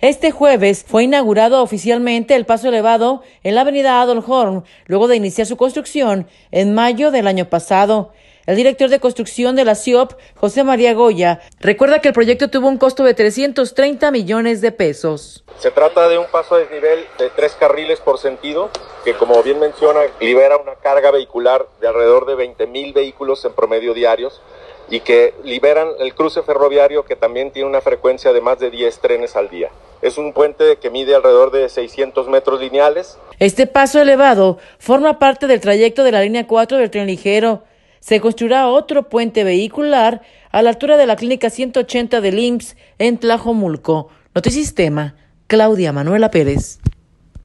Este jueves fue inaugurado oficialmente el paso elevado en la avenida Adolf Horn, luego de iniciar su construcción en mayo del año pasado. El director de construcción de la CIOP, José María Goya, recuerda que el proyecto tuvo un costo de 330 millones de pesos. Se trata de un paso a desnivel de 3 carriles por sentido, que como bien menciona, libera una carga vehicular de alrededor de 20,000 vehículos en promedio diarios y que liberan el cruce ferroviario, que también tiene una frecuencia de más de 10 trenes al día. Es un puente que mide alrededor de 600 metros lineales. Este paso elevado forma parte del trayecto de la línea 4 del tren ligero. Se construirá otro puente vehicular a la altura de la clínica 180 del IMSS en Tlajomulco. Notisistema, Claudia Manuela Pérez.